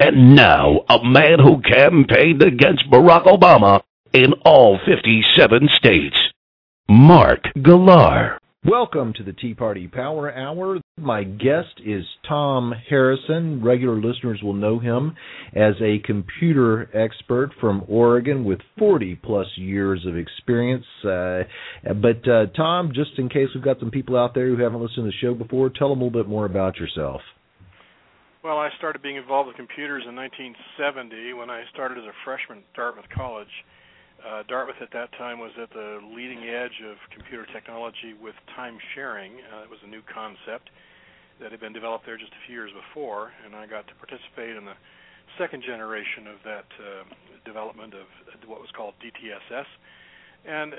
And now, a man who campaigned against Barack Obama in all 57 states, Mark Galar. Welcome to the Tea Party Power Hour. My guest is Tom Harrison. Regular listeners will know him as a computer expert from Oregon with 40-plus years of experience. But Tom, just in case we've got some people out there who haven't listened to the show before, tell them a little bit more about yourself. Well, I started being involved with computers in 1970 when I started as a freshman at Dartmouth College. Dartmouth at that time was at the leading edge of computer technology with time sharing. It was a new concept that had been developed there just a few years before, and I got to participate in the second generation of that development of what was called DTSS, and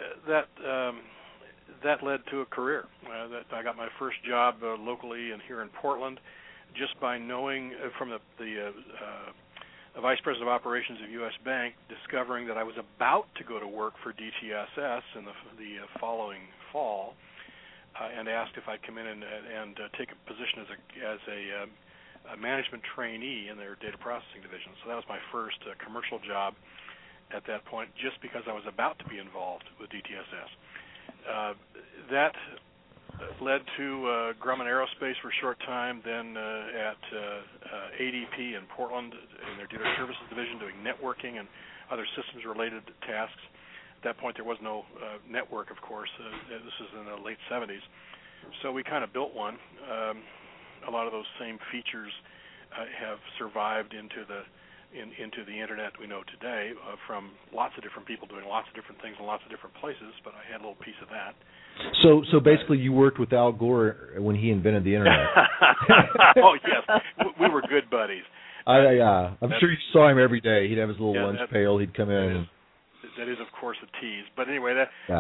that led to a career. I got my first job locally and here in Portland just by knowing from the Vice President of Operations of U.S. Bank, discovering that I was about to go to work for DTSS in the following fall, and asked if I'd come in and take a position as a management trainee in their data processing division. So that was my first commercial job at that point, just because I was about to be involved with DTSS. That led to Grumman Aerospace for a short time, then at ADP in Portland in their data services division doing networking and other systems-related tasks. At that point, there was no network, of course. This was in the late 70s. So we kind of built one. A lot of those same features have survived into the Internet we know today from lots of different people doing lots of different things in lots of different places, but I had a little piece of that. So basically you worked with Al Gore when he invented the Internet. Oh, yes. We were good buddies. I'm sure you saw him every day. He'd have his little lunch pail. He'd come in. That is, of course, a tease. But anyway,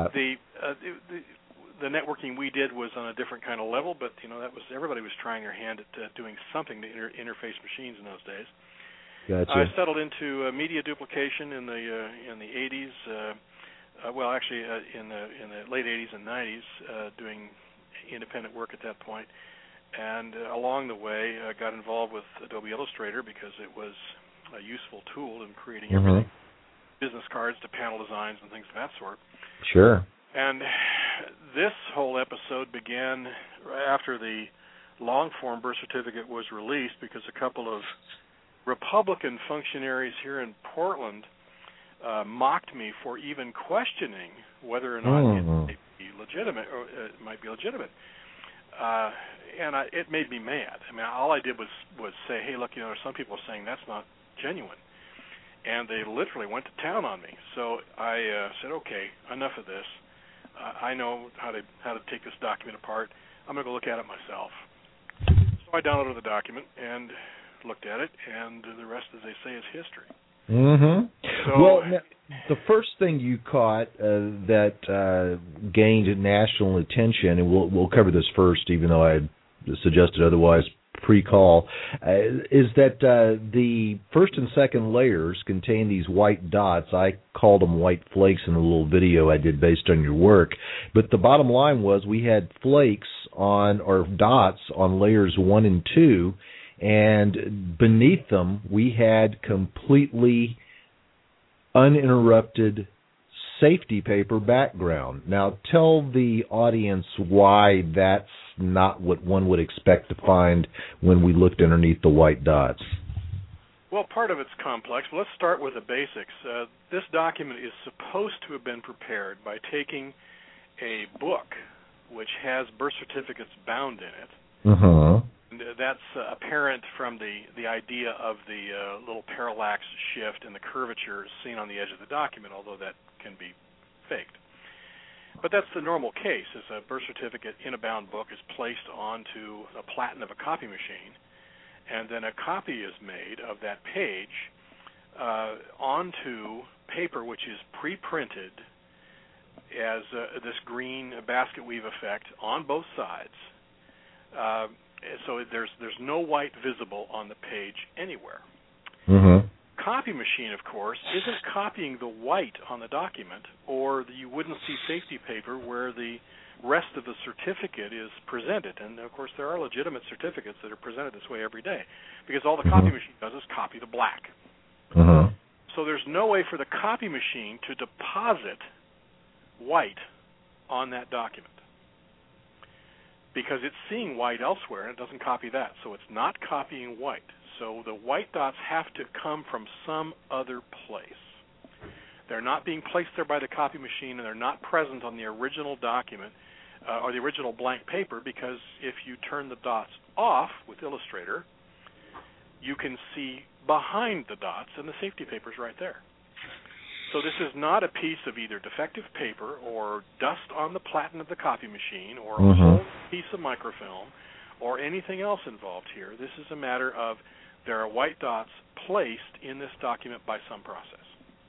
the networking we did was on a different kind of level, but that was everybody was trying their hand at doing something to interface machines in those days. Gotcha. I settled into media duplication in the 80s. In the late 80s and 90s, doing independent work at that point. And along the way, I got involved with Adobe Illustrator because it was a useful tool in creating everything, business cards to panel designs and things of that sort. Sure. And this whole episode began after the long-form birth certificate was released because a couple of Republican functionaries here in Portland mocked me for even questioning whether or not it might be legitimate. And it made me mad. I mean, all I did was say, hey, look, some people are saying that's not genuine. And they literally went to town on me. So I said, okay, enough of this. I know how to take this document apart. I'm going to go look at it myself. So I downloaded the document and looked at it, and the rest, as they say, is history. So, well, now, the first thing you caught that gained national attention, and we'll cover this first, even though I had suggested otherwise pre-call, is that the first and second layers contain these white dots. I called them white flakes in a little video I did based on your work. But the bottom line was we had flakes or dots on layers 1 and 2, and beneath them we had completely uninterrupted safety paper background. Now tell the audience why that's not what one would expect to find when we looked underneath the white dots. Well, part of it's complex, but let's start with the basics. This document is supposed to have been prepared by taking a book which has birth certificates bound in it. That's apparent from the idea of the little parallax shift and the curvature seen on the edge of the document, although that can be faked. But that's the normal case, is a birth certificate in a bound book is placed onto a platen of a copy machine, and then a copy is made of that page onto paper which is pre-printed as this green basket weave effect on both sides. So there's no white visible on the page anywhere. Copy machine, of course, isn't copying the white on the document, or you wouldn't see safety paper where the rest of the certificate is presented. And, of course, there are legitimate certificates that are presented this way every day, because all the copy machine does is copy the black. Uh-huh. So there's no way for the copy machine to deposit white on that document because it's seeing white elsewhere and it doesn't copy that. So it's not copying white. So the white dots have to come from some other place. They're not being placed there by the copy machine, and they're not present on the original document or the original blank paper, because if you turn the dots off with Illustrator, you can see behind the dots, and the safety paper is right there. So this is not a piece of either defective paper or dust on the platen of the copy machine or a whole piece of microfilm or anything else involved here. This is a matter of there are white dots placed in this document by some process.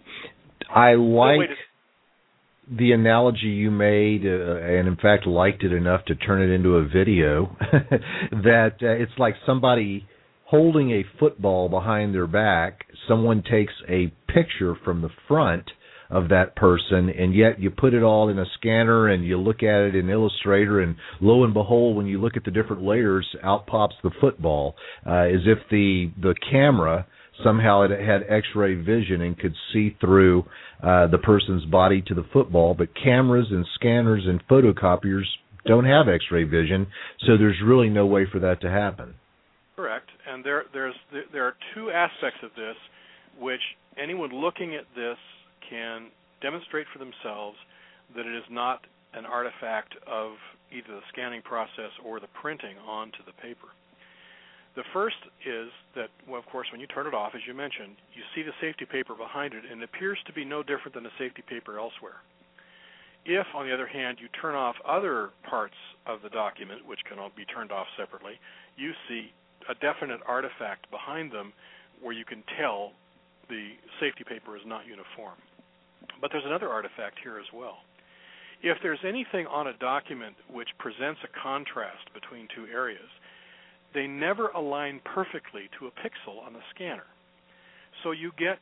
I like the analogy you made, and in fact liked it enough to turn it into a video, that it's like somebody holding a football behind their back. Someone takes a picture from the front of that person, and yet you put it all in a scanner and you look at it in Illustrator, and lo and behold, when you look at the different layers, out pops the football, as if the camera somehow it had X-ray vision and could see through the person's body to the football, but cameras and scanners and photocopiers don't have X-ray vision, so there's really no way for that to happen. Correct, and there are two aspects of this which anyone looking at this can demonstrate for themselves that it is not an artifact of either the scanning process or the printing onto the paper. The first is that, well, of course, when you turn it off, as you mentioned, you see the safety paper behind it, and it appears to be no different than the safety paper elsewhere. If, on the other hand, you turn off other parts of the document, which can all be turned off separately, you see a definite artifact behind them where you can tell the safety paper is not uniform. But there's another artifact here as well. If there's anything on a document which presents a contrast between two areas, they never align perfectly to a pixel on the scanner. So you get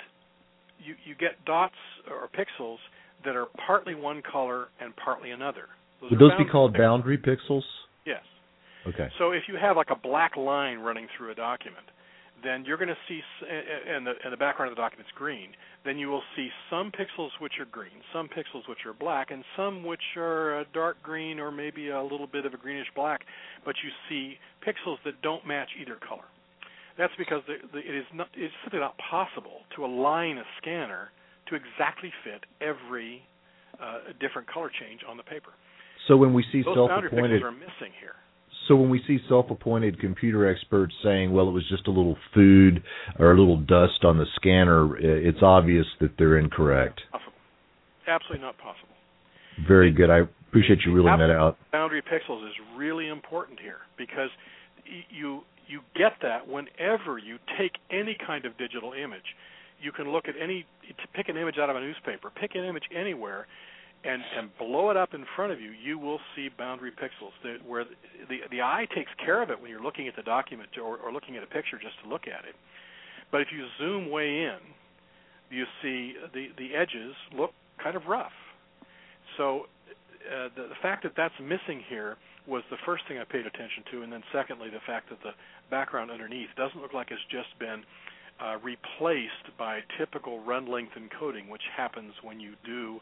dots or pixels that are partly one color and partly another. Would those be called boundary pixels? Yes. Okay. So if you have like a black line running through a document, then you're going to see, and the background of the document's green, then you will see some pixels which are green, some pixels which are black, and some which are a dark green or maybe a little bit of a greenish black, but you see pixels that don't match either color. That's because it's simply not possible to align a scanner to exactly fit every different color change on the paper. So when we see those boundary pixels are missing here. So when we see self-appointed computer experts saying, well, it was just a little food or a little dust on the scanner, it's obvious that they're incorrect. Possible. Absolutely not possible. Very good. I appreciate you ruling that out. Boundary pixels is really important here because you get that whenever you take any kind of digital image. You can look at pick an image out of a newspaper, pick an image anywhere, and blow it up in front of you, you will see boundary pixels where the eye takes care of it when you're looking at the document or looking at a picture just to look at it. But if you zoom way in, you see the edges look kind of rough. So the fact that that's missing here was the first thing I paid attention to, and then secondly, the fact that the background underneath doesn't look like it's just been replaced by typical run length encoding, which happens when you do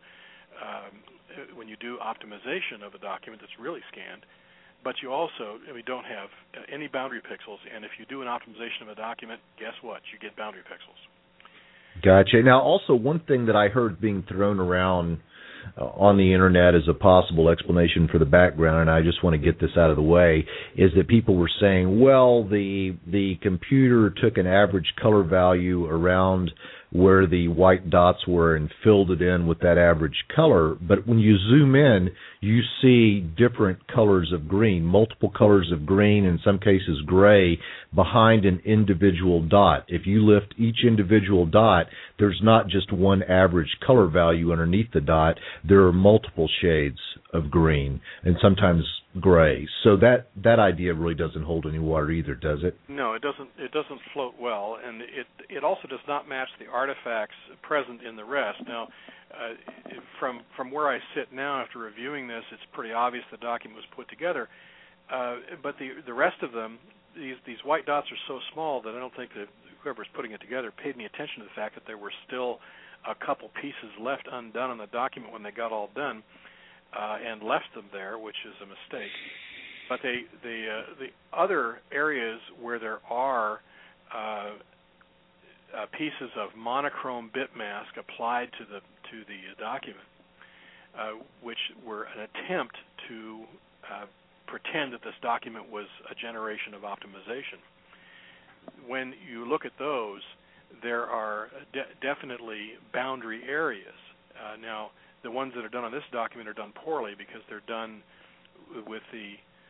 optimization of a document that's really scanned, but you also don't have any boundary pixels, and if you do an optimization of a document, guess what? You get boundary pixels. Gotcha. Now, also, one thing that I heard being thrown around on the Internet as a possible explanation for the background, and I just want to get this out of the way, is that people were saying, well, the computer took an average color value around where the white dots were and filled it in with that average color. But when you zoom in, you see different colors of green, multiple colors of green, in some cases gray, behind an individual dot. If you lift each individual dot, there's not just one average color value underneath the dot. There are multiple shades of green and sometimes gray. So that idea really doesn't hold any water either, does it? No, it doesn't. It doesn't float well, and it also does not match the artifacts present in the rest. Now, from where I sit now after reviewing this, it's pretty obvious the document was put together. But the rest of them, these white dots are so small that I don't think the whoever's putting it together paid any attention to the fact that there were still a couple pieces left undone on the document when they got all done, and left them there, which is a mistake. But the other areas where there are pieces of monochrome bit mask applied to the document, which were an attempt to pretend that this document was a generation of optimization. When you look at those, there are definitely boundary areas. Now, the ones that are done on this document are done poorly because they're done with the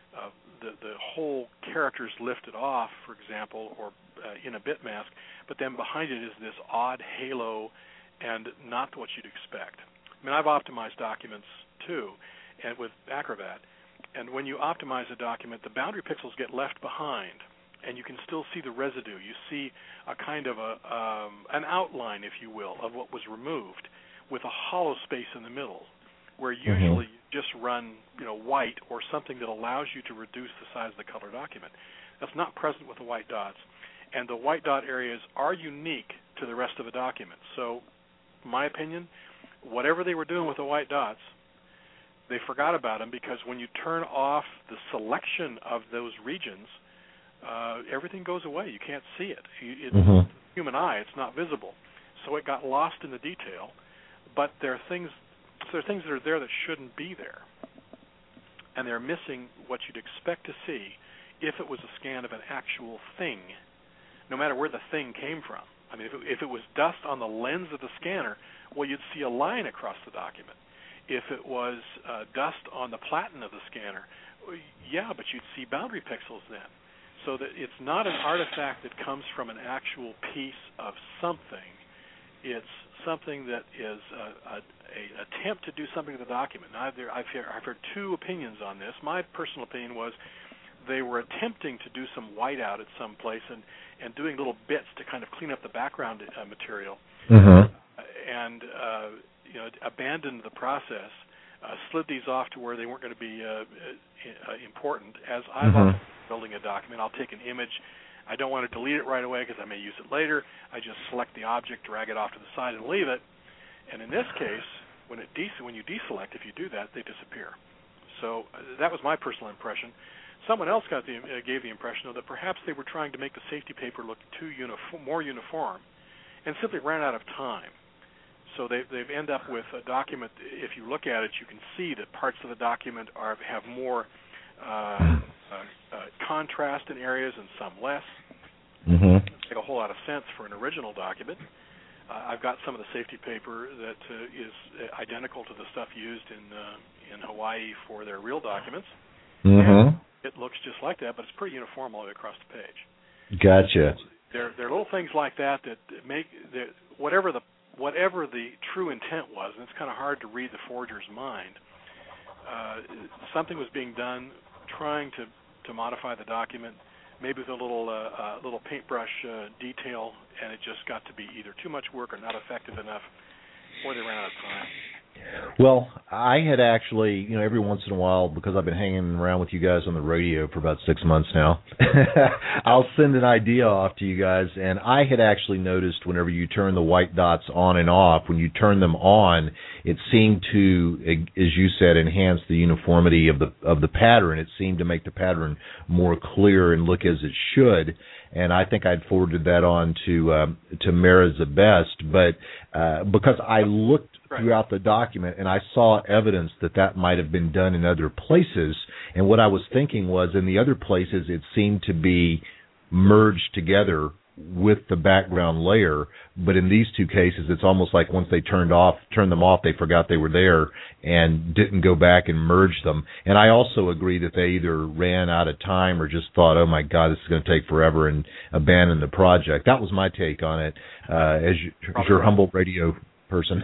whole characters lifted off, for example, or in a bit mask, but then behind it is this odd halo and not what you'd expect. I mean, I've optimized documents too, and with Acrobat, and when you optimize a document, the boundary pixels get left behind, and you can still see the residue. You see a kind of an outline, if you will, of what was removed, with a hollow space in the middle, where usually you just run white or something that allows you to reduce the size of the color document. That's not present with the white dots. And the white dot areas are unique to the rest of the document. So, in my opinion, whatever they were doing with the white dots, they forgot about them, because when you turn off the selection of those regions, everything goes away. You can't see it. Human eye, it's not visible. So it got lost in the detail. But there are things that are there that shouldn't be there, and they're missing what you'd expect to see if it was a scan of an actual thing, no matter where the thing came from. I mean, if it was dust on the lens of the scanner, well, you'd see a line across the document. If it was dust on the platen of the scanner, yeah, but you'd see boundary pixels then. So that it's not an artifact that comes from an actual piece of something. It's something that is an attempt to do something to the document. Now, I've heard two opinions on this. My personal opinion was they were attempting to do some whiteout at some place and doing little bits to kind of clean up the background material, and abandoned the process, slid these off to where they weren't going to be important. As I've often building a document, I'll take an image. I don't want to delete it right away because I may use it later. I just select the object, drag it off to the side, and leave it. And in this case, when you deselect, if you do that, they disappear. So that was my personal impression. Someone else gave the impression, though, that perhaps they were trying to make the safety paper look more uniform, and simply ran out of time. So they've end up with a document. If you look at it, you can see that parts of the document have more contrast in areas and some less. Doesn't make a whole lot of sense for an original document. I've got some of the safety paper that is identical to the stuff used in Hawaii for their real documents. And it looks just like that, but it's pretty uniform all the way across the page. Gotcha. There are little things like that make whatever the true intent was, and it's kind of hard to read the forger's mind. Something was being done, trying to modify the document, maybe with a little paintbrush detail, and it just got to be either too much work or not effective enough, or they ran out of time. Well, I had actually, every once in a while, because I've been hanging around with you guys on the radio for about 6 months now, I'll send an idea off to you guys, and I had actually noticed whenever you turn the white dots on and off, when you turn them on, it seemed to, as you said, enhance the uniformity of the pattern. It seemed to make the pattern more clear and look as it should. And I think I'd forwarded that on to Mara Zabest, but because I looked throughout the document and I saw evidence that might have been done in other places, and what I was thinking was in the other places it seemed to be merged together with the background layer, but in these two cases it's almost like once they turned them off, they forgot they were there and didn't go back and merge them. And I also agree that they either ran out of time or just thought, oh my God, this is going to take forever, and abandoned the project. That was my take on it as your humble radio person.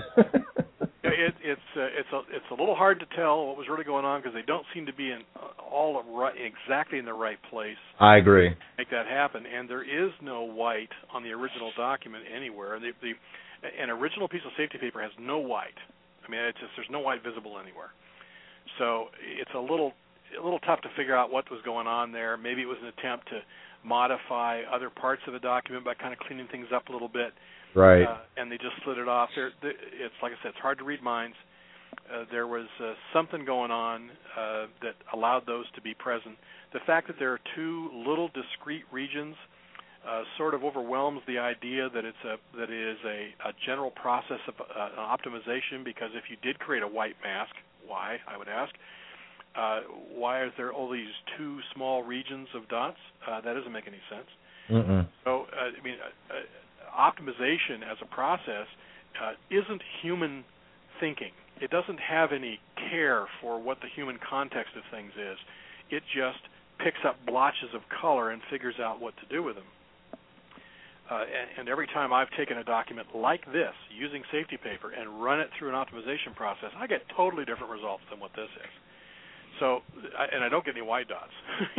It's a little hard to tell what was really going on because they don't seem to be exactly in the right place. I agree. To make that happen, and there is no white on the original document anywhere. An original piece of safety paper has no white. I mean, there's no white visible anywhere. So it's a little tough to figure out what was going on there. Maybe it was an attempt to modify other parts of the document by kind of cleaning things up a little bit. Right. And they just slid it off. It's like I said, it's hard to read minds. There was something going on that allowed those to be present. The fact that there are two little discrete regions sort of overwhelms the idea that it is a general process of optimization, because if you did create a white mask, why, I would ask, why is there all these two small regions of dots? That doesn't make any sense. Mm-mm. So, optimization as a process isn't human thinking. It doesn't have any care for what the human context of things is. It just picks up blotches of color and figures out what to do with them. And every time I've taken a document like this, using safety paper, and run it through an optimization process, I get totally different results than what this is. So, and I don't get any white dots.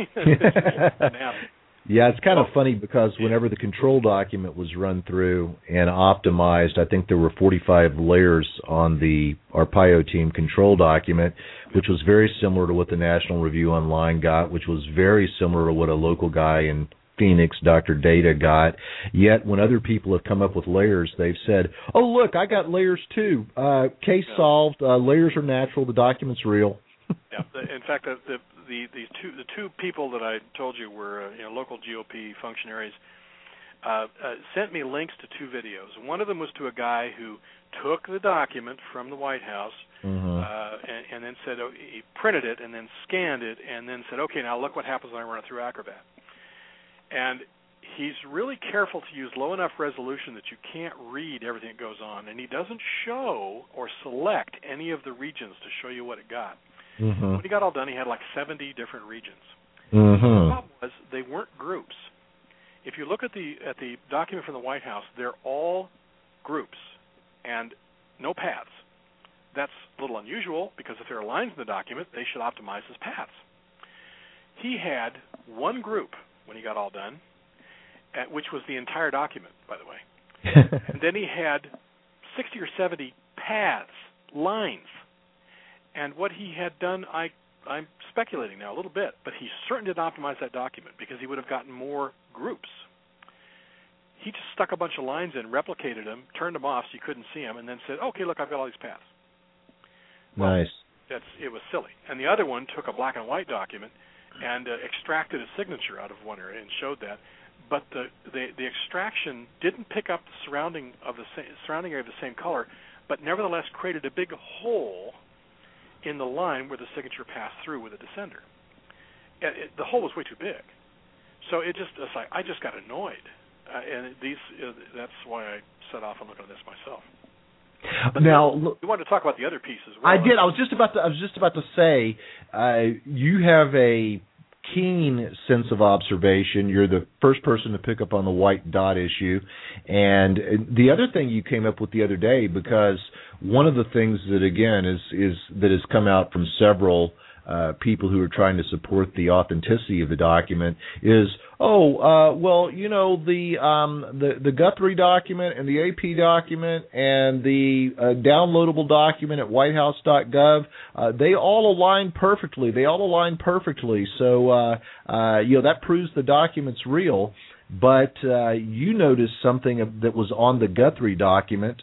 Yeah, it's kind of funny because whenever the control document was run through and optimized, I think there were 45 layers on the Arpaio team control document, which was very similar to what the National Review Online got, which was very similar to what a local guy in Phoenix, Dr. Data, got. Yet when other people have come up with layers, they've said, oh, look, I got layers too. Case solved. Layers are natural. The document's real. Yeah. In fact, the two people that I told you were local GOP functionaries sent me links to two videos. One of them was to a guy who took the document from the White House and then said he printed it and then scanned it and then said, okay, now look what happens when I run it through Acrobat. And he's really careful to use low enough resolution that you can't read everything that goes on, and he doesn't show or select any of the regions to show you what it got. When he got all done, he had like 70 different regions. The problem was they weren't groups. If you look at the document from the White House, they're all groups and no paths. That's a little unusual because if there are lines in the document, they should optimize as paths. He had one group when he got all done, which was the entire document, by the way. And then he had 60 or 70 paths, lines. And what he had done, I'm speculating now a little bit, but he certainly didn't optimize that document because he would have gotten more groups. He just stuck a bunch of lines in, replicated them, turned them off so you couldn't see them, and then said, okay, look, I've got all these paths. Well, nice. It was silly. And the other one took a black and white document and extracted a signature out of one area and showed that. But the extraction didn't pick up the surrounding area of the same color, but nevertheless created a big hole in the line where the signature passed through with a descender. The hole was way too big. So I just got annoyed. And that's why I set off on looking at this myself. But now you wanted to talk about the other piece as well. I did. I was just about to say you have a keen sense of observation. You're the first person to pick up on the white dot issue. And the other thing you came up with the other day, because one of the things that, again, is that has come out from several people who are trying to support the authenticity of the document is, the Guthrie document and the AP document and the downloadable document at whitehouse.gov, they all align perfectly. So, that proves the document's real. But you noticed something that was on the Guthrie document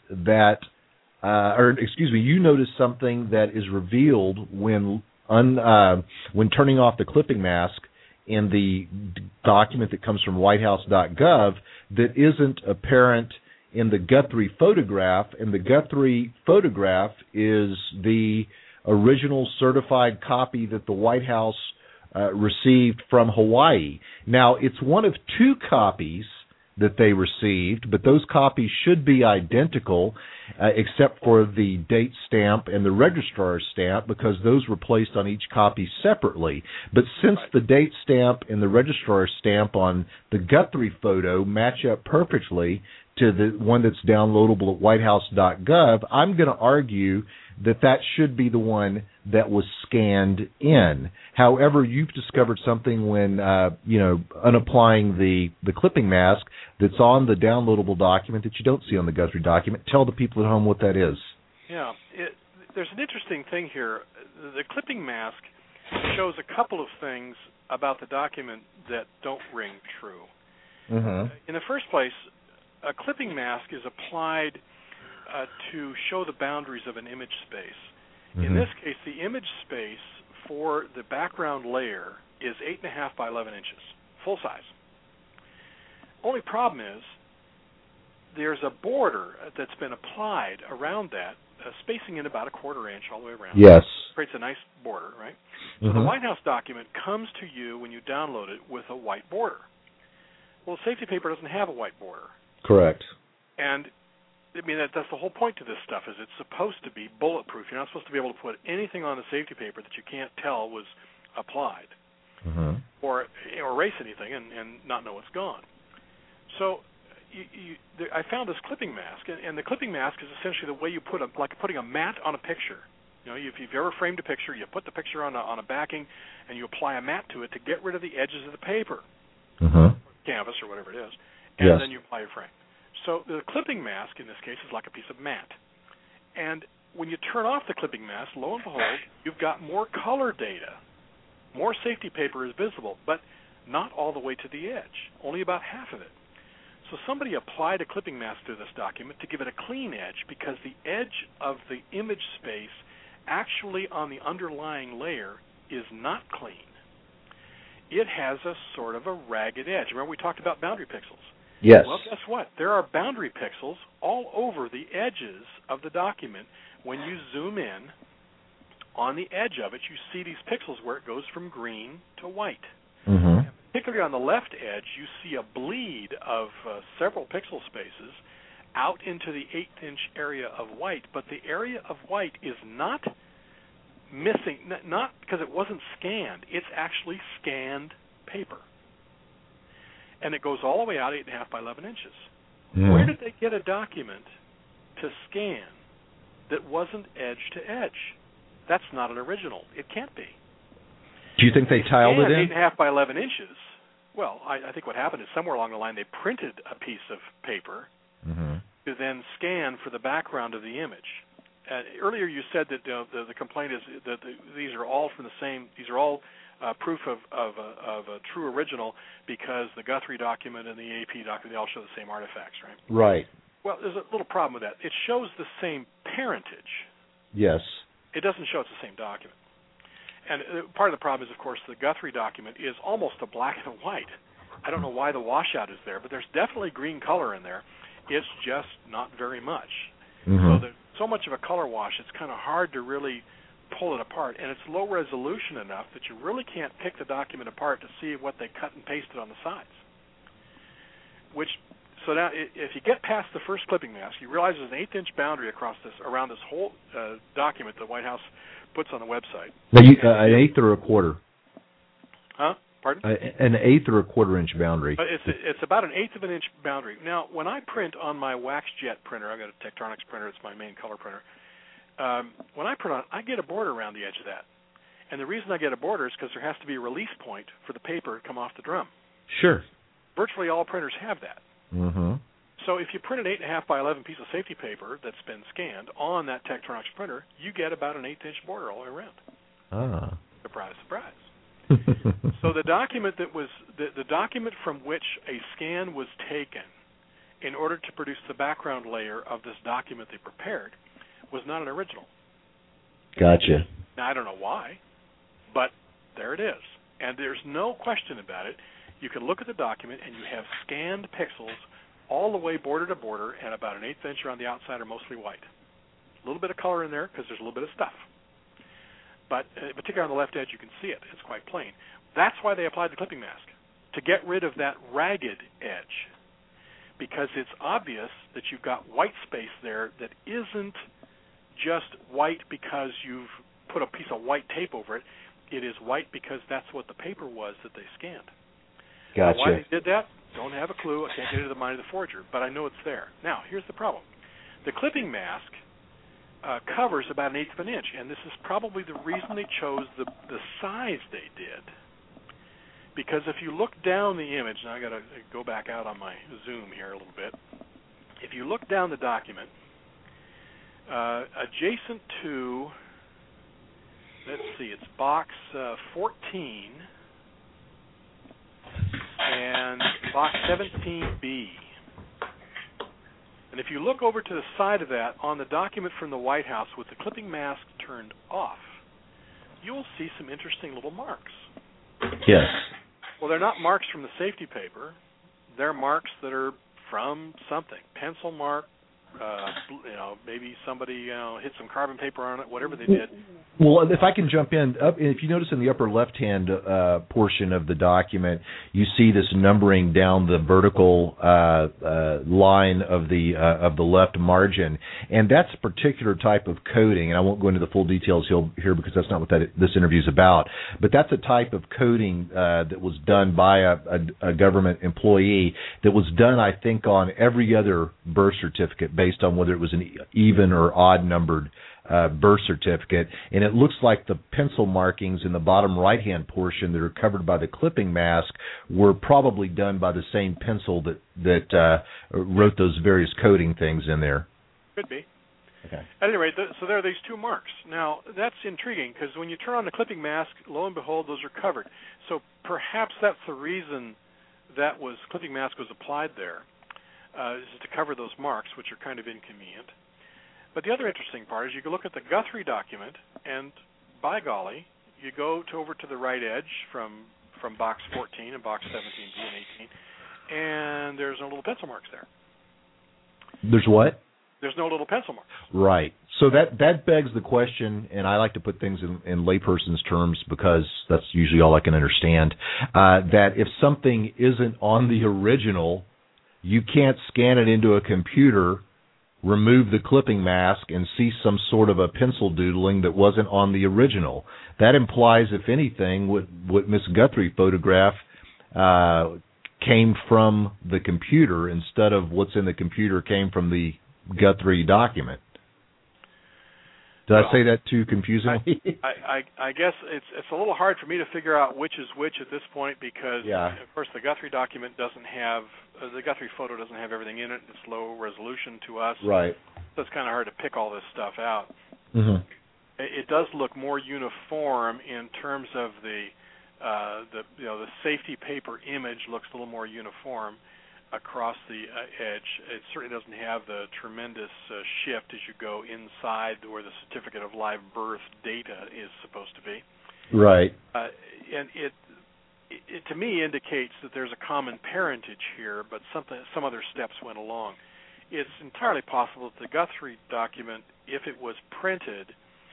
you noticed something that is revealed when turning off the clipping mask in the document that comes from whitehouse.gov that isn't apparent in the Guthrie photograph, and the Guthrie photograph is the original certified copy that the White House received from Hawaii. Now, it's one of two copies that they received, but those copies should be identical except for the date stamp and the registrar's stamp, because those were placed on each copy separately. But since the date stamp and the registrar's stamp on the Guthrie photo match up perfectly to the one that's downloadable at whitehouse.gov, I'm going to argue that should be the one that was scanned in. However, you've discovered something when, unapplying the clipping mask that's on the downloadable document that you don't see on the Guthrie document. Tell the people at home what that is. Yeah, there's an interesting thing here. The clipping mask shows a couple of things about the document that don't ring true. Mm-hmm. In the first place, a clipping mask is applied to show the boundaries of an image space. Mm-hmm. In this case, the image space for the background layer is 8.5 by 11 inches, full size. Only problem is there's a border that's been applied around that, spacing in about 1/4 inch all the way around. Yes. Creates a nice border, right? Mm-hmm. So the White House document comes to you when you download it with a white border. Well, safety paper doesn't have a white border. Correct. And I mean, that's the whole point to this stuff, is it's supposed to be bulletproof. You're not supposed to be able to put anything on the safety paper that you can't tell was applied, Mm-hmm. or erase anything and not know it's gone. So I found this clipping mask, and the clipping mask is essentially the way you put like putting a mat on a picture. You know, if you've ever framed a picture, you put the picture on a backing, and you apply a mat to it to get rid of the edges of the paper, Mm-hmm. canvas or whatever it is, and Yes. then you apply your frame. So the clipping mask in this case is like a piece of mat. And when you turn off the clipping mask, lo and behold, you've got more color data. More safety paper is visible, but not all the way to the edge, only about half of it. So somebody applied a clipping mask to this document to give it a clean edge, because the edge of the image space actually on the underlying layer is not clean. It has a sort of a ragged edge. Remember we talked about boundary pixels? Yes. Well, guess what? There are boundary pixels all over the edges of the document. When you zoom in on the edge of it, you see these pixels where it goes from green to white. Mm-hmm. And particularly on the left edge, you see a bleed of several pixel spaces out into the 1/8 inch area of white, but the area of white is not missing, not because it wasn't scanned. It's actually scanned paper. And it goes all the way out 8.5 by 11 inches. Mm-hmm. Where did they get a document to scan that wasn't edge to edge? That's not an original. It can't be. Do you think they tiled it in? 8.5 by 11 inches. Well, I think what happened is somewhere along the line they printed a piece of paper Mm-hmm. to then scan for the background of the image. Earlier you said that the complaint is that these are all from the same. These are all proof of a true original, because the Guthrie document and the AP document, they all show the same artifacts, right? Right. Well, there's a little problem with that. It shows the same parentage. Yes. It doesn't show it's the same document. And part of the problem is, of course, the Guthrie document is almost a black and white. I don't know why the washout is there, but there's definitely green color in there. It's just not very much. Mm-hmm. So there's so much of a color wash, it's kind of hard to really pull it apart. And it's low resolution enough that you really can't pick the document apart to see what they cut and pasted on the sides. So now, if you get past the first clipping mask, you realize there's an 1/8 inch boundary around this whole document the White House puts on the website. Now, an 1/8 or a 1/4? Huh? Pardon? An 1/8 or a 1/4 inch boundary. It's about an 1/8 of an inch boundary. Now, when I print on my WaxJet printer, I've got a Tektronix printer. It's my main color printer. When I print on, I get a border around the edge of that. And the reason I get a border is because there has to be a release point for the paper to come off the drum. Sure. Virtually all printers have that. Mm-hmm. So if you print an 8.5 by 11 piece of safety paper that's been scanned on that Tektronix printer, you get about an 1/8 inch border all the way around. Ah. Surprise, surprise. So the document that was the document from which a scan was taken in order to produce the background layer of this document they prepared was not an original. Gotcha. Now, I don't know why, but there it is. And there's no question about it. You can look at the document, and you have scanned pixels all the way border to border, and about an 1/8 inch around the outside are mostly white. A little bit of color in there because there's a little bit of stuff. But particularly on the left edge, you can see it. It's quite plain. That's why they applied the clipping mask, to get rid of that ragged edge, because it's obvious that you've got white space there that isn't just white because you've put a piece of white tape over it. It is white because that's what the paper was that they scanned. Gotcha. Now, why they did that, don't have a clue. I can't get into the mind of the forger, but I know it's there. Now, here's the problem. The clipping mask covers about 1/8 of an inch, and this is probably the reason they chose the size they did. Because if you look down the image, now I got to go back out on my zoom here a little bit. If you look down the document, adjacent to, let's see, it's box 14, and box 17B. And if you look over to the side of that, on the document from the White House with the clipping mask turned off, you will see some interesting little marks. Yes. Well, they're not marks from the safety paper. They're marks that are from something. Pencil mark, maybe somebody hit some carbon paper on it, whatever they did. Well, if I can jump in, if you notice in the upper left-hand portion of the document, you see this numbering down the vertical line of the left margin, and that's a particular type of coding. And I won't go into the full details here because that's not what this interview is about. But that's a type of coding that was done by a government employee that was done, I think, on every other birth certificate based on whether it was an even or odd numbered birth certificate, and it looks like the pencil markings in the bottom right-hand portion that are covered by the clipping mask were probably done by the same pencil that wrote those various coding things in there. Could be. Okay. At any rate, so there are these two marks. Now, that's intriguing because when you turn on the clipping mask, lo and behold, those are covered. So perhaps that's the reason that clipping mask was applied there, is to cover those marks, which are kind of inconvenient. But the other interesting part is you can look at the Guthrie document, and by golly, you go over to the right edge from box 14 and box 17B and 18, and there's no little pencil marks there. There's what? There's no little pencil marks. Right. So that begs the question, and I like to put things in layperson's terms because that's usually all I can understand, that if something isn't on the original, you can't scan it into a computer, remove the clipping mask, and see some sort of a pencil doodling that wasn't on the original. That implies, if anything, what Miss Guthrie photographed came from the computer instead of what's in the computer came from the Guthrie document. Did I say that too confusingly? I guess it's a little hard for me to figure out which is which at this point because, of course, the Guthrie document doesn't have the Guthrie photo doesn't have everything in it. It's low resolution to us, right? So it's kind of hard to pick all this stuff out. Mm-hmm. It does look more uniform in terms of the safety paper image looks a little more uniform across the edge. It certainly doesn't have the tremendous shift as you go inside where the certificate of live birth data is supposed to be. Right. And it to me indicates that there's a common parentage here, but some other steps went along. It's entirely possible that the Guthrie document, if it was printed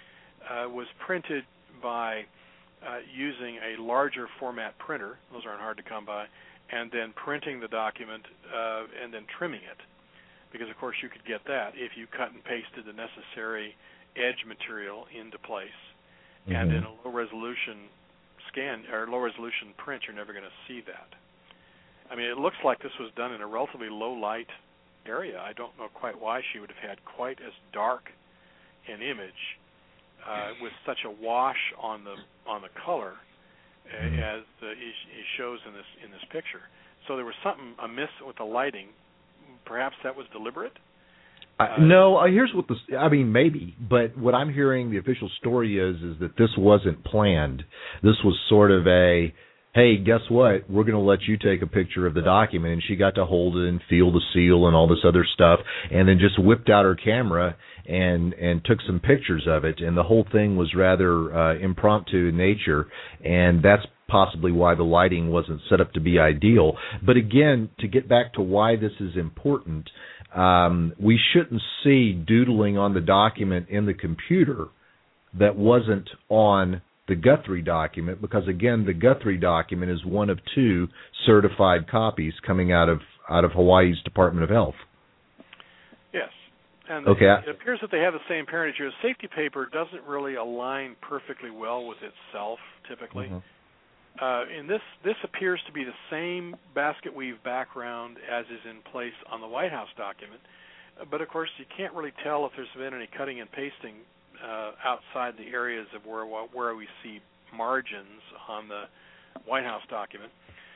by using a larger format printer. Those aren't hard to come by. And then printing the document and then trimming it. Because, of course, you could get that if you cut and pasted the necessary edge material into place. Mm-hmm. And in a low-resolution scan or low-resolution print, you're never going to see that. I mean, it looks like this was done in a relatively low-light area. I don't know quite why she would have had quite as dark an image with such a wash on the color as he shows in this picture. So there was something amiss with the lighting. Perhaps that was deliberate? No, here's what maybe, but what I'm hearing the official story is that this wasn't planned. This was sort of a, hey, guess what? We're going to let you take a picture of the document, and she got to hold it and feel the seal and all this other stuff, and then just whipped out her camera and took some pictures of it, and the whole thing was rather impromptu in nature, and that's possibly why the lighting wasn't set up to be ideal. But again, to get back to why this is important, we shouldn't see doodling on the document in the computer that wasn't on the Guthrie document, because again, the Guthrie document is one of two certified copies coming out of Hawaii's Department of Health. Yes. And it appears that they have the same parentage. The safety paper doesn't really align perfectly well with itself, typically. Mm-hmm. And this appears to be the same basket weave background as is in place on the White House document. But, of course, you can't really tell if there's been any cutting and pasting outside the areas of where we see margins on the White House document,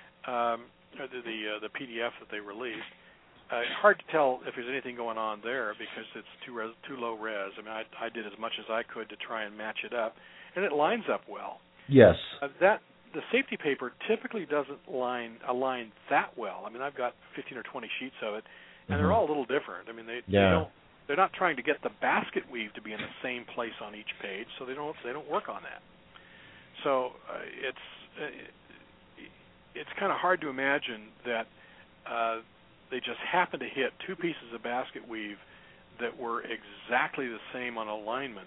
the PDF that they released. Hard to tell if there's anything going on there because it's too low res. I mean, I did as much as I could to try and match it up, and it lines up well. Yes. the safety paper typically doesn't align that well. I mean, I've got 15 or 20 sheets of it, and they're all a little different. I mean, they're not trying to get the basket weave to be in the same place on each page, so they don't work on that. So it's kind of hard to imagine that they just happened to hit two pieces of basket weave that were exactly the same on alignment,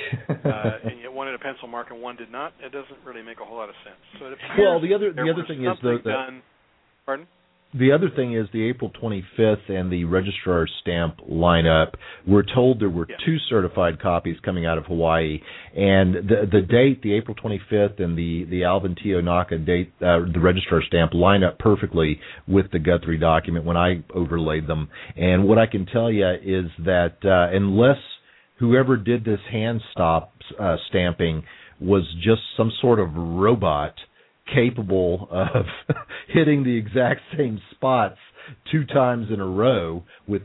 and yet one had a pencil mark and one did not. It doesn't really make a whole lot of sense. So it appears the other thing is pardon? The other thing is the April 25th and the registrar stamp lineup. We're told there were two certified copies coming out of Hawaii, and the date, the April 25th, and the Alvin T. Onaka date, the registrar stamp, line up perfectly with the Guthrie document when I overlaid them. And what I can tell you is that unless whoever did this hand stamping was just some sort of robot capable of hitting the exact same spots two times in a row with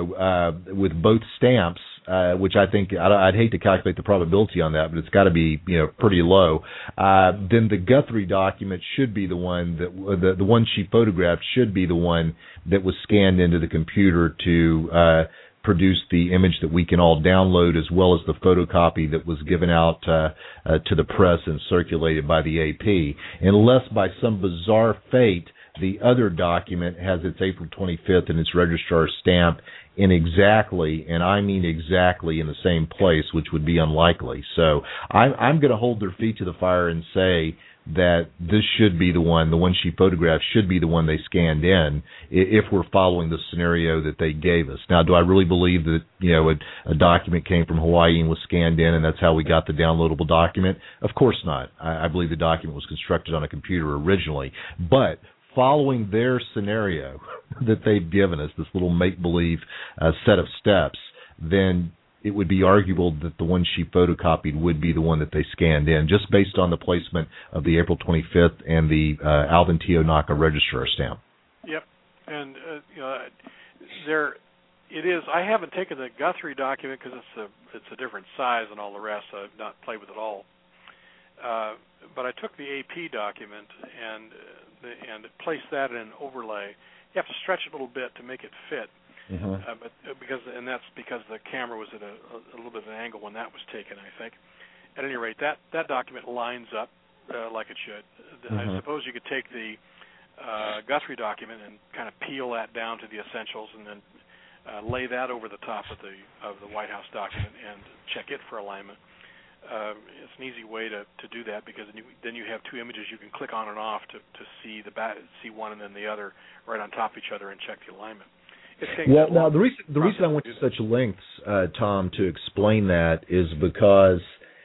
both stamps, which I think I'd hate to calculate the probability on that, but it's got to be pretty low. Then the Guthrie document should be the one that the one she photographed should be the one that was scanned into the computer to produce the image that we can all download, as well as the photocopy that was given out to the press and circulated by the AP. Unless by some bizarre fate the other document has its April 25th and its registrar stamp in exactly, and I mean exactly, in the same place, which would be unlikely. So I'm going to hold their feet to the fire and say that this should be the one she photographed should be the one they scanned in, if we're following the scenario that they gave us. Now, do I really believe that a document came from Hawaii and was scanned in, and that's how we got the downloadable document? Of course not. I believe the document was constructed on a computer originally, but following their scenario that they've given us, this little make-believe set of steps, then it would be arguable that the one she photocopied would be the one that they scanned in, just based on the placement of the April 25th and the Alvin T. Onaka registrar stamp. Yep, and there it is. I haven't taken the Guthrie document because it's a different size and all the rest. So I've not played with it all. But I took the AP document and placed that in an overlay. You have to stretch it a little bit to make it fit. But that's because the camera was at a little bit of an angle when that was taken, I think. At any rate, that document lines up like it should. I suppose you could take the Guthrie document and kind of peel that down to the essentials, and then lay that over the top of the White House document and check it for alignment. It's an easy way to do that, because then you have two images you can click on and off to see see one and then the other right on top of each other and check the alignment. Well, now the reason I went to such lengths, Tom, to explain that is because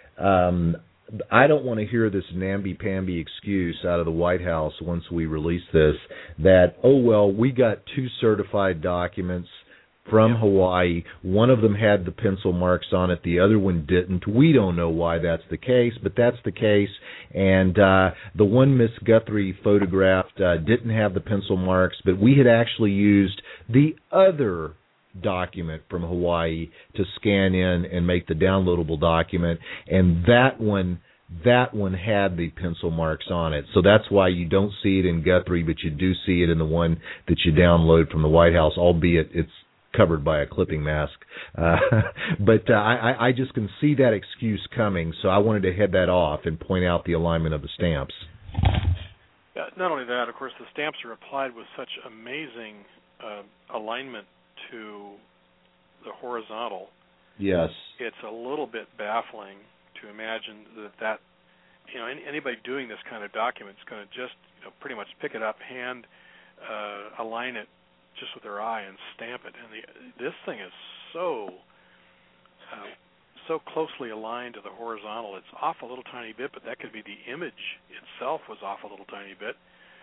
I don't want to hear this namby-pamby excuse out of the White House once we release this that, we got two certified documents from Hawaii. One of them had the pencil marks on it. The other one didn't. We don't know why that's the case, but that's the case. And the one Miss Guthrie photographed didn't have the pencil marks, but we had actually used the other document from Hawaii to scan in and make the downloadable document, and that one had the pencil marks on it. So that's why you don't see it in Guthrie, but you do see it in the one that you download from the White House, albeit it's covered by a clipping mask. But I just can see that excuse coming, so I wanted to head that off and point out the alignment of the stamps. Not only that, of course, the stamps are applied with such amazing alignment to the horizontal. Yes. It's a little bit baffling to imagine that anybody doing this kind of document is going to just pretty much pick it up, hand align it just with their eye and stamp it. And this thing is so closely aligned to the horizontal. It's off a little tiny bit, but that could be the image itself was off a little tiny bit.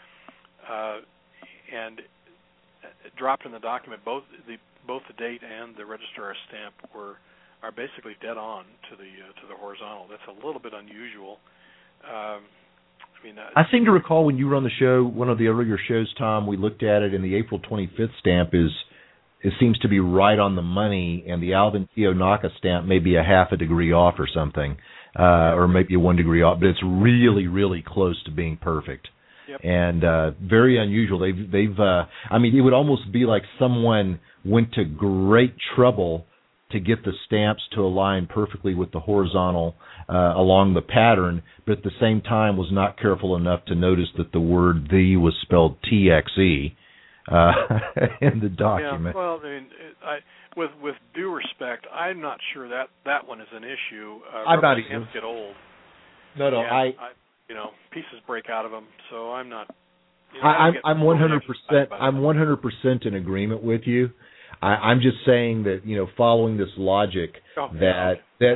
And dropped in the document, both the date and the registrar stamp are basically dead on to the horizontal. That's a little bit unusual. I seem to recall when you were on the show, one of the earlier shows, Tom, we looked at it, and the April 25th stamp it seems to be right on the money, and the Alvin T. Onaka stamp may be a half a degree off or something. or maybe 1 degree off, but it's really, really close to being perfect. Yep. And very unusual. They've I mean, it would almost be like someone went to great trouble to get the stamps to align perfectly with the horizontal along the pattern, but at the same time was not careful enough to notice that the word "the" was spelled TXE in the document. Yeah, well, I mean, with due respect, I'm not sure that one is an issue. I'm not either. Stamps get old. No, I pieces break out of them, so I'm not. I'm 100%. I'm 100% in agreement with you. I'm just saying that, following this logic that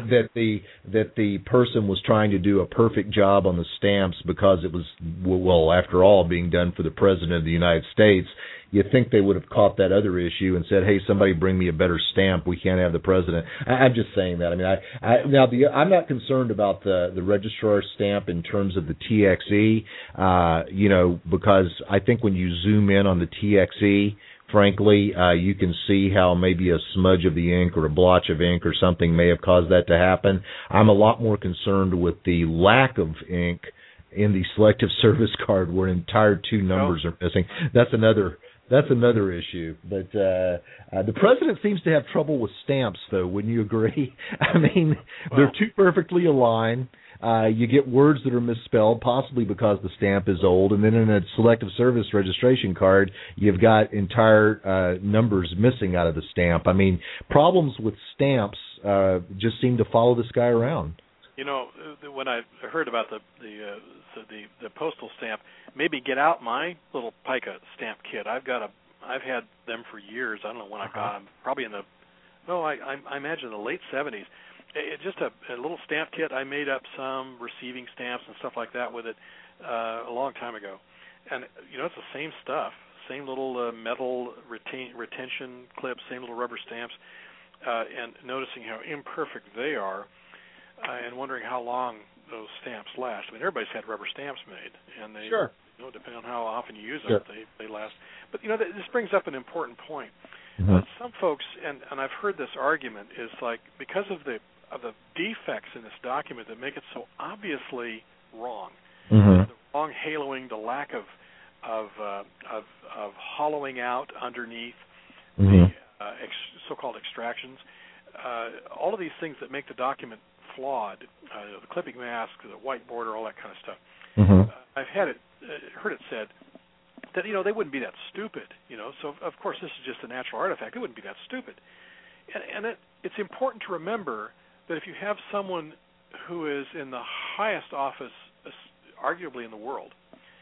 the person was trying to do a perfect job on the stamps because it was, well, after all, being done for the President of the United States. You think they would have caught that other issue and said, "Hey, somebody bring me a better stamp. We can't have the president." I'm just saying that. I mean, I'm not concerned about the registrar stamp in terms of the TXE, because I think when you zoom in on the TXE, frankly, you can see how maybe a smudge of the ink or a blotch of ink or something may have caused that to happen. I'm a lot more concerned with the lack of ink in the Selective Service card where entire 2 numbers are missing. That's another issue. But the president seems to have trouble with stamps, though. Wouldn't you agree? I mean, they're too perfectly aligned. You get words that are misspelled, possibly because the stamp is old. And then in a Selective Service registration card, you've got entire numbers missing out of the stamp. I mean, problems with stamps just seem to follow this guy around. When I heard about the postal stamp, maybe get out my little pica stamp kit. I've had them for years. I don't know when I got them. Probably I imagine the late 70s. Just a little stamp kit. I made up some receiving stamps and stuff like that with it a long time ago. And it's the same stuff, same little metal retention clips, same little rubber stamps, and noticing how imperfect they are. And wondering how long those stamps last. I mean, everybody's had rubber stamps made, and they, depending on how often you use them, they last. But this brings up an important point. Mm-hmm. Some folks, and I've heard this argument, is like because of the defects in this document that make it so obviously wrong, mm-hmm. the wrong haloing, the lack of hollowing out underneath mm-hmm. the so-called extractions, all of these things that make the document flawed, the clipping mask, the white border, all that kind of stuff. Mm-hmm. I've heard it said that they wouldn't be that stupid. So of course this is just a natural artifact. It wouldn't be that stupid. And it's important to remember that if you have someone who is in the highest office, arguably in the world,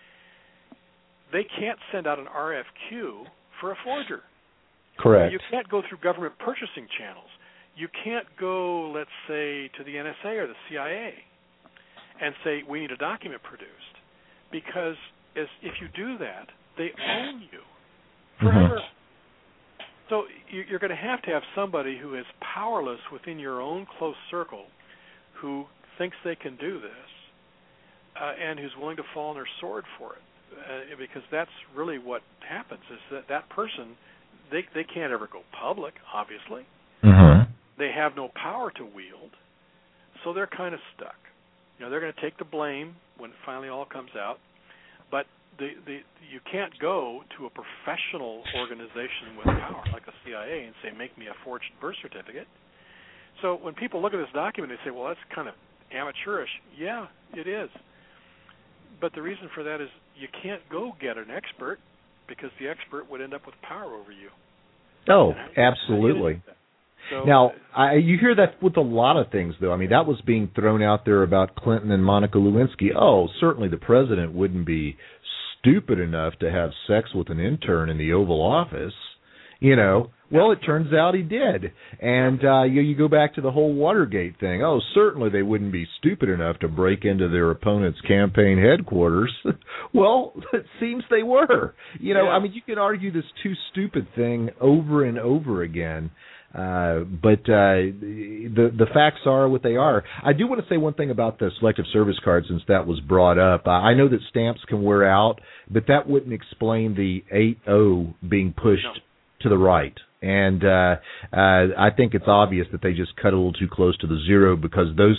they can't send out an RFQ for a forger. Correct. You can't go through government purchasing channels. You can't go, let's say, to the NSA or the CIA and say, we need a document produced. Because if you do that, they own you forever. Mm-hmm. So you're going to have somebody who is powerless within your own close circle who thinks they can do this and who's willing to fall on their sword for it. Because that's really what happens is that person, they can't ever go public, obviously. Mm-hmm. They have no power to wield, so they're kind of stuck. They're going to take the blame when it finally all comes out, but you can't go to a professional organization with power like the CIA and say, make me a forged birth certificate. So when people look at this document, they say, well, that's kind of amateurish. Yeah, it is. But the reason for that is you can't go get an expert because the expert would end up with power over you. Oh, absolutely. So, now, you hear that with a lot of things, though. I mean, that was being thrown out there about Clinton and Monica Lewinsky. Oh, certainly the president wouldn't be stupid enough to have sex with an intern in the Oval Office. Well, it turns out he did. And you go back to the whole Watergate thing. Oh, certainly they wouldn't be stupid enough to break into their opponent's campaign headquarters. Well, it seems they were. I mean, you can argue this too stupid thing over and over again. But the facts are what they are. I do want to say one thing about the Selective Service card, since that was brought up. I know that stamps can wear out, but that wouldn't explain the 8-0 being pushed to the right. And I think it's obvious that they just cut a little too close to the 0 because those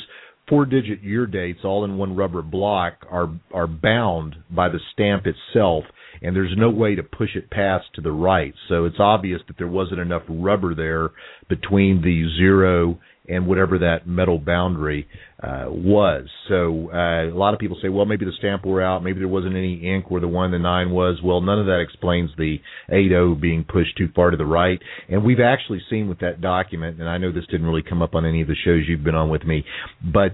4-digit year dates all in one rubber block are bound by the stamp itself, and there's no way to push it past to the right. So it's obvious that there wasn't enough rubber there between the 0 and whatever that metal boundary was. So a lot of people say, well, maybe the stamp wore out, maybe there wasn't any ink where the 1 and the 9 was. Well, none of that explains the 8-0 being pushed too far to the right. And we've actually seen with that document, and I know this didn't really come up on any of the shows you've been on with me, but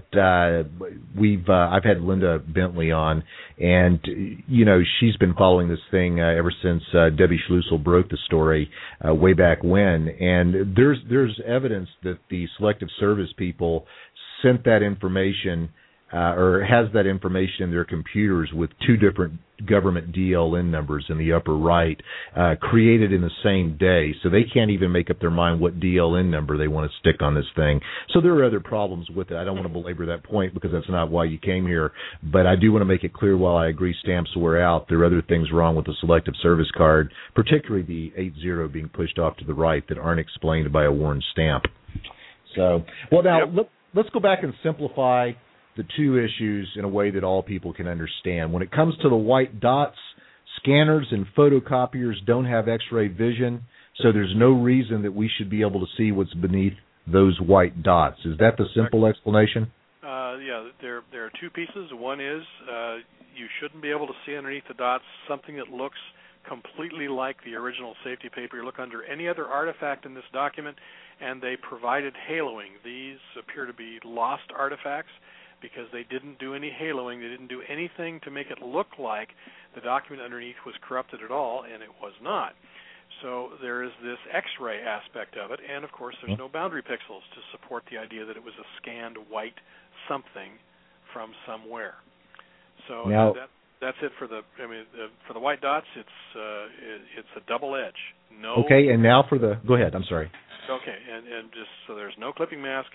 I've had Linda Bentley on, and she's been following this thing ever since Debbie Schlusel broke the story way back when. And there's evidence that the Selective Service people sent that information or has that information in their computers with 2 different government DLN numbers in the upper right, created in the same day. So they can't even make up their mind what DLN number they want to stick on this thing. So there are other problems with it. I don't want to belabor that point because that's not why you came here. But I do want to make it clear, while I agree stamps wear out, there are other things wrong with the Selective Service card, particularly the 8-0 being pushed off to the right, that aren't explained by a worn stamp. So, well, now, let's go back and simplify the 2 issues in a way that all people can understand. When it comes to the white dots, scanners and photocopiers don't have X-ray vision, so there's no reason that we should be able to see what's beneath those white dots. Is that the simple explanation? Yeah, there are 2 pieces. One is you shouldn't be able to see underneath the dots something that looks completely like the original safety paper. You look under any other artifact in this document, and they provided haloing. These appear to be lost artifacts because they didn't do any haloing. They didn't do anything to make it look like the document underneath was corrupted at all, and it was not. So there is this X-ray aspect of it, and of course there's no boundary pixels to support the idea that it was a scanned white something from somewhere. So now, that's it for the white dots. It's a double edge. No. Okay, and now for the. Go ahead. I'm sorry. Okay, and just so there's no clipping mask,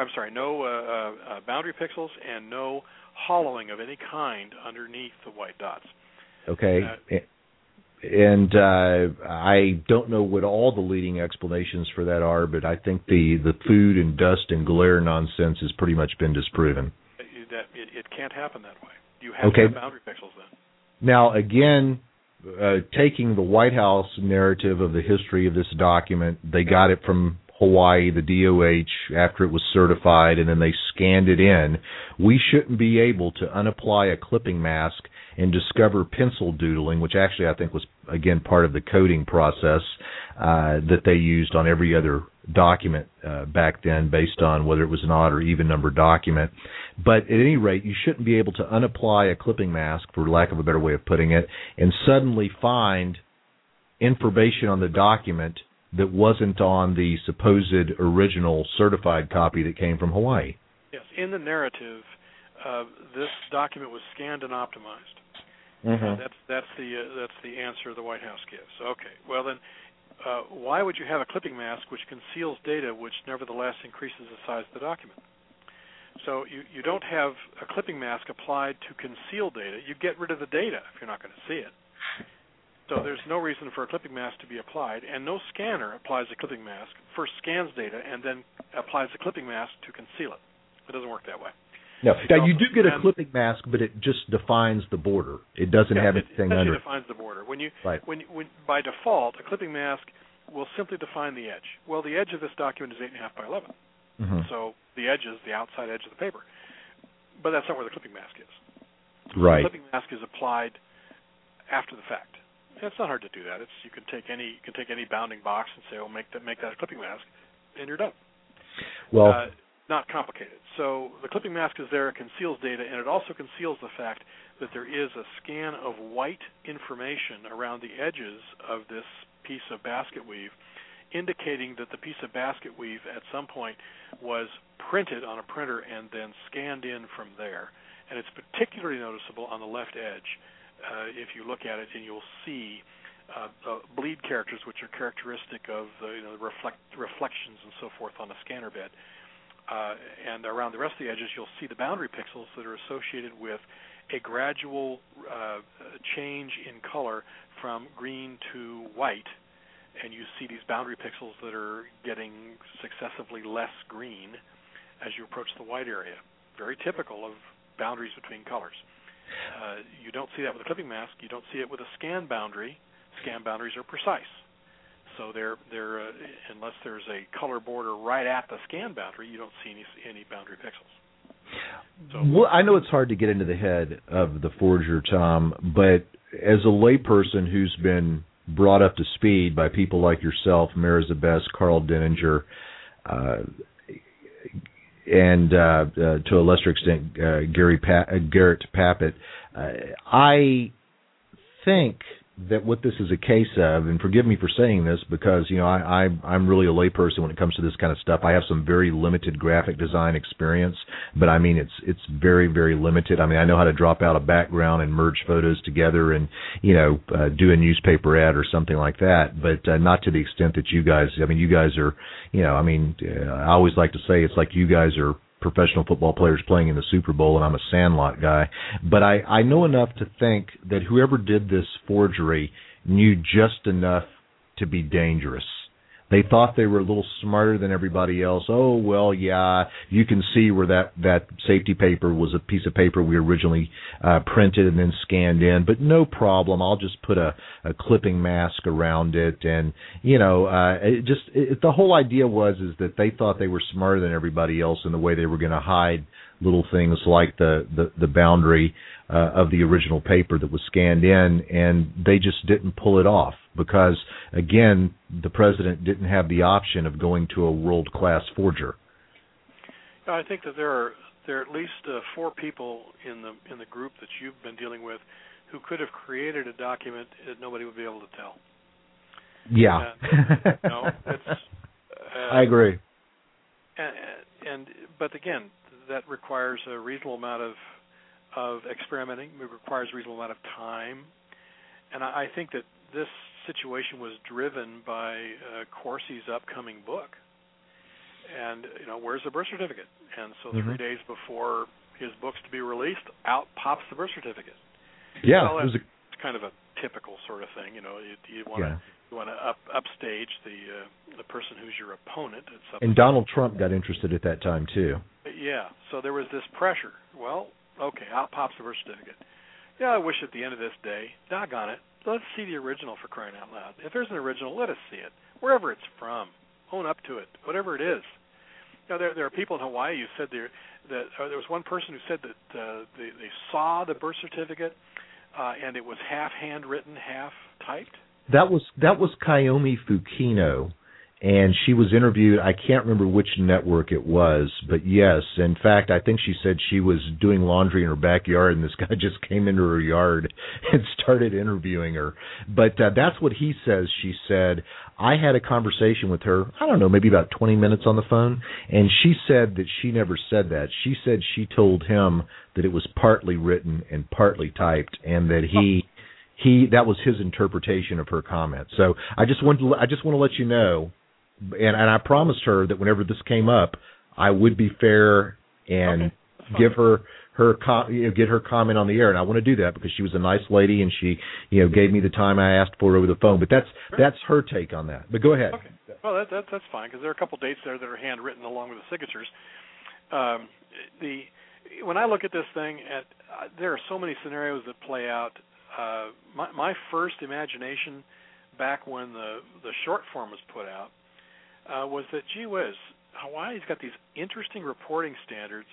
no boundary pixels, and no hollowing of any kind underneath the white dots. Okay, and I don't know what all the leading explanations for that are, but I think the food and dust and glare nonsense has pretty much been disproven. It can't happen that way. You have to have boundary pixels then. Now, again, taking the White House narrative of the history of this document, they got it from Hawaii, the DOH, after it was certified, and then they scanned it in. We shouldn't be able to unapply a clipping mask and discover pencil doodling, which actually I think was, again, part of the coding process that they used on every other document back then, based on whether it was an odd or even number document. But at any rate, you shouldn't be able to unapply a clipping mask, for lack of a better way of putting it, and suddenly find information on the document that wasn't on the supposed original certified copy that came from Hawaii. Yes, in the narrative, this document was scanned and optimized. Mm-hmm. That's the answer the White House gives. Okay, well then, why would you have a clipping mask which conceals data which nevertheless increases the size of the document? So you don't have a clipping mask applied to conceal data. You get rid of the data if you're not going to see it. So there's no reason for a clipping mask to be applied, and no scanner applies a clipping mask, first scans data, and then applies a clipping mask to conceal it. It doesn't work that way. No. Now, you do get a clipping mask, but it just defines the border. It doesn't have anything under it. It defines the border. When by default, a clipping mask will simply define the edge. Well, the edge of this document is 8.5 by 11. Mm-hmm. So the edge is the outside edge of the paper. But that's not where the clipping mask is. Right. The clipping mask is applied after the fact. It's not hard to do that. You can take any bounding box and say, "Oh, make that a clipping mask," and you're done. Well, not complicated. So the clipping mask is there. It conceals data, and it also conceals the fact that there is a scan of white information around the edges of this piece of basket weave, indicating that the piece of basket weave at some point was printed on a printer and then scanned in from there. And it's particularly noticeable on the left edge. If you look at it, and you'll see bleed characters, which are characteristic of the reflections and so forth on a scanner bed. And around the rest of the edges, you'll see the boundary pixels that are associated with a gradual change in color from green to white. And you see these boundary pixels that are getting successively less green as you approach the white area. very typical of boundaries between colors. You don't see that with a clipping mask. You don't see it with a scan boundary. Scan boundaries are precise. So they're unless there's a color border right at the scan boundary, you don't see any boundary pixels. So, well, I know it's hard to get into the head of the forger, Tom, but as a layperson who's been brought up to speed by people like yourself, Marissa Best, Carl Denninger, and to a lesser extent, Garrett Pappett, I think that what this is a case of, and forgive me for saying this because, I'm really a layperson when it comes to this kind of stuff. I have some very limited graphic design experience, but I mean, it's very, very limited. I mean, I know how to drop out a background and merge photos together and, do a newspaper ad or something like that, but not to the extent that you guys, I mean, you guys are, I always like to say it's like you guys are professional football players playing in the Super Bowl, and I'm a Sandlot guy. But I know enough to think that whoever did this forgery knew just enough to be dangerous. They thought they were a little smarter than everybody else. Oh, well, yeah, you can see where that safety paper was a piece of paper we originally printed and then scanned in, but no problem. I'll just put a clipping mask around it. And, the whole idea was that they thought they were smarter than everybody else in the way they were going to hide little things like the boundary of the original paper that was scanned in, and they just didn't pull it off because, again, the president didn't have the option of going to a world-class forger. I think that there are at least 4 people in the group that you've been dealing with who could have created a document that nobody would be able to tell. Yeah. I agree. But again, that requires a reasonable amount of experimenting. It requires a reasonable amount of time. And I think that this situation was driven by Corsi's upcoming book. And, where's the birth certificate? And so 3 days before his book's to be released, out pops the birth certificate. Yeah. Well, it's kind of a typical sort of thing. You want to upstage the person who's your opponent. And Donald Trump got interested at that time, too. Yeah, so there was this pressure. Well, okay, out pops the birth certificate. Yeah, I wish at the end of this day, doggone it, let's see the original, for crying out loud. If there's an original, let us see it, wherever it's from. Own up to it, whatever it is. There are people in Hawaii who said there was one person who said that they saw the birth certificate and it was half handwritten, half typed. That was Kayomi Fukino, and she was interviewed. I can't remember which network it was, but yes, in fact, I think she said she was doing laundry in her backyard, and this guy just came into her yard and started interviewing her. But that's what he says. She said, I had a conversation with her, I don't know, maybe about 20 minutes on the phone, and she said that she never said that. She said she told him that it was partly written and partly typed, and that that was his interpretation of her comment. So I just want to let you know, and I promised her that whenever this came up, I would be fair and give her get her comment on the air, and I want to do that because she was a nice lady and she gave me the time I asked for over the phone. But that's her take on that. But go ahead. Okay. Well, that's fine because there are a couple dates there that are handwritten along with the signatures. When I look at this thing, there are so many scenarios that play out. My first imagination back when the short form was put out was that, gee whiz, Hawaii's got these interesting reporting standards.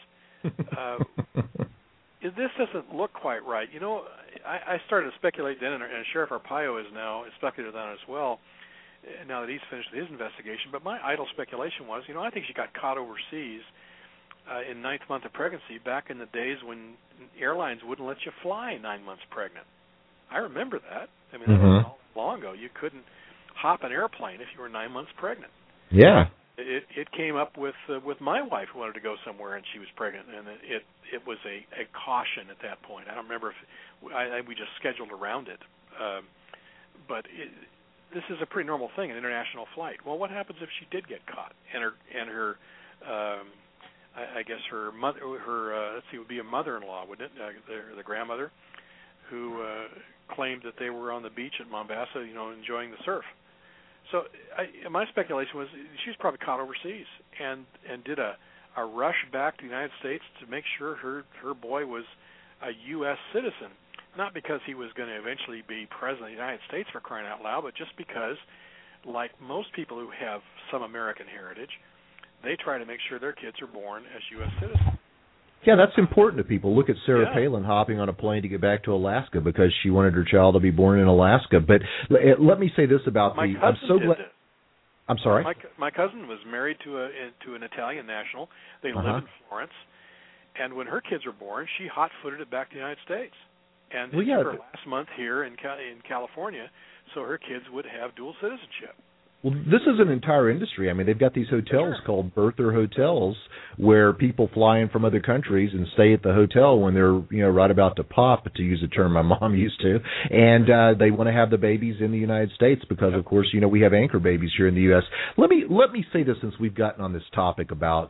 This doesn't look quite right. I started to speculate then, and Sheriff Arpaio is now speculated on it as well, now that he's finished his investigation. But my idle speculation was, I think she got caught overseas in 9th month of pregnancy back in the days when airlines wouldn't let you fly 9 months pregnant. I remember that. I mean, that was long ago. You couldn't hop an airplane if you were 9 months pregnant. Yeah. It came up with my wife who wanted to go somewhere and she was pregnant, and it was a caution at that point. I don't remember if we just scheduled around it, but this is a pretty normal thing, an international flight. Well, what happens if she did get caught and her I guess her mother, let's see, it would be a mother-in-law, wouldn't it? The grandmother, who claimed that they were on the beach at Mombasa, enjoying the surf. So my speculation was she was probably caught overseas and did a a rush back to the United States to make sure her boy was a U.S. citizen, not because he was going to eventually be president of the United States, for crying out loud, but just because, like most people who have some American heritage, they try to make sure their kids are born as U.S. citizens. Yeah, that's important to people. Look at Sarah Palin hopping on a plane to get back to Alaska because she wanted her child to be born in Alaska. But let me say this about I'm so glad. I'm sorry. My cousin was married to an Italian national. They live in Florence, and when her kids were born, she hot-footed it back to the United States. And it took her last month here in California, so her kids would have dual citizenship. Well, this is an entire industry. I mean, they've got these hotels called birther hotels where people fly in from other countries and stay at the hotel when they're, right about to pop, to use a term my mom used to, and they want to have the babies in the United States because, of course, we have anchor babies here in the U.S. Let me say this since we've gotten on this topic about,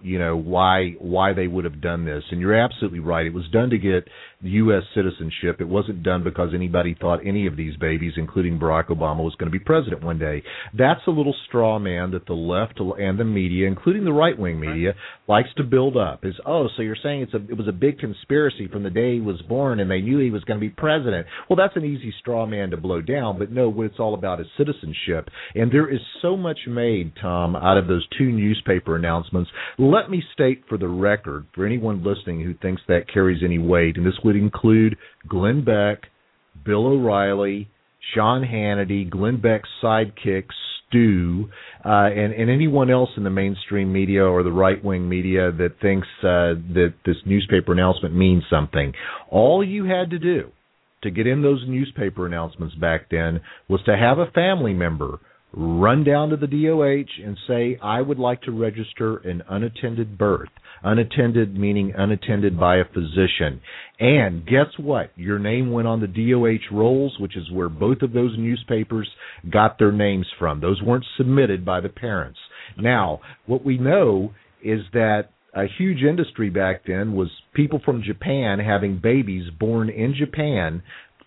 why they would have done this, and you're absolutely right. It was done to get U.S. citizenship. It wasn't done because anybody thought any of these babies, including Barack Obama, was going to be president one day. That's a little straw man that the left and the media, including the right-wing media, likes to build up. So you're saying it was a big conspiracy from the day he was born and they knew he was going to be president. Well, that's an easy straw man to blow down, but no, what it's all about is citizenship. And there is so much made, Tom, out of those two newspaper announcements. Let me state for the record, for anyone listening who thinks that carries any weight, and this would include Glenn Beck, Bill O'Reilly, Sean Hannity, Glenn Beck's sidekick, Stu, and anyone else in the mainstream media or the right-wing media that thinks that this newspaper announcement means something. All you had to do to get in those newspaper announcements back then was to have a family member run down to the DOH and say, I would like to register an unattended birth. Unattended meaning unattended by a physician. And guess what? Your name went on the DOH rolls, which is where both of those newspapers got their names from. Those weren't submitted by the parents. Now, what we know is that a huge industry back then was people from Japan having babies born in Japan,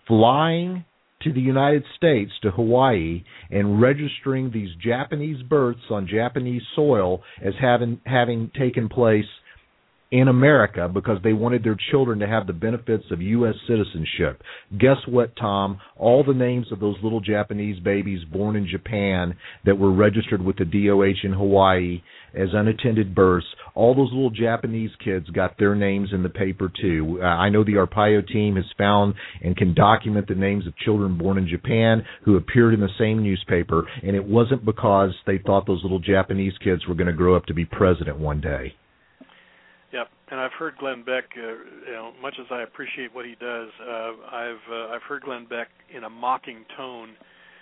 flying to the United States, to Hawaii, and registering these Japanese births on Japanese soil as having taken place in America because they wanted their children to have the benefits of U.S. citizenship. Guess what, Tom? All the names of those little Japanese babies born in Japan that were registered with the DOH in Hawaii as unattended births, all those little Japanese kids got their names in the paper, too. I know the Arpaio team has found and can document the names of children born in Japan who appeared in the same newspaper, and it wasn't because they thought those little Japanese kids were going to grow up to be president one day. Yep, and I've heard Glenn Beck. Much as I appreciate what he does, I've heard Glenn Beck in a mocking tone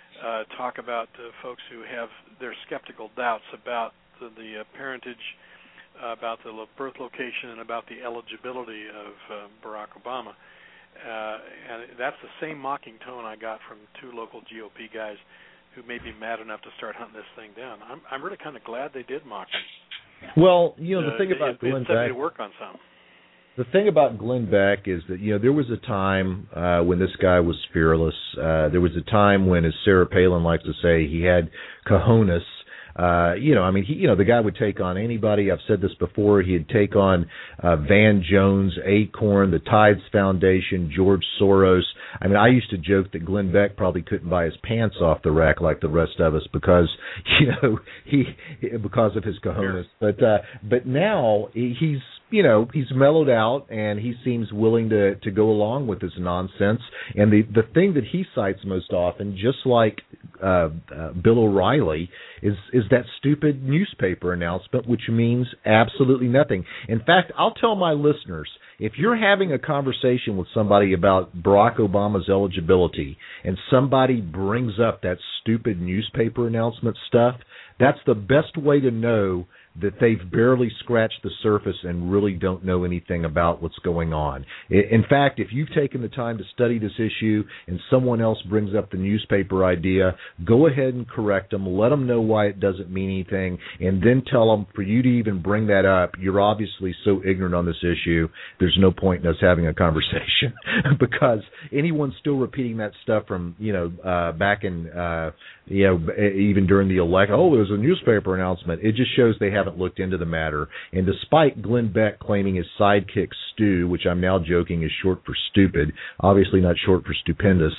talk about folks who have their skeptical doubts about the parentage, about the birth location, and about the eligibility of Barack Obama. And that's the same mocking tone I got from two local GOP guys who may be mad enough to start hunting this thing down. I'm really kind of glad they did mock him. Well, the thing about Glenn Beck, work on some. The thing about Glenn Beck is that there was a time when this guy was fearless. There was a time when, as Sarah Palin likes to say, he had cojones. The guy would take on anybody. I've said this before. He'd take on Van Jones, Acorn, the Tides Foundation, George Soros. I used to joke that Glenn Beck probably couldn't buy his pants off the rack like the rest of us because, because of his cojones. But now he's mellowed out and he seems willing to go along with this nonsense. And the thing that he cites most often, just like Bill O'Reilly, is that stupid newspaper announcement, which means absolutely nothing. In fact, I'll tell my listeners, if you're having a conversation with somebody about Barack Obama's eligibility and somebody brings up that stupid newspaper announcement stuff, that's the best way to know that they've barely scratched the surface and really don't know anything about what's going on. In fact, if you've taken the time to study this issue and someone else brings up the newspaper idea, go ahead and correct them, let them know why it doesn't mean anything, and then tell them for you to even bring that up, you're obviously so ignorant on this issue, there's no point in us having a conversation because anyone's still repeating that stuff from, back in, even during the election. Oh, was a newspaper announcement. It just shows they haven't looked into the matter. And despite Glenn Beck claiming his sidekick Stu, which I'm now joking is short for stupid, obviously not short for stupendous.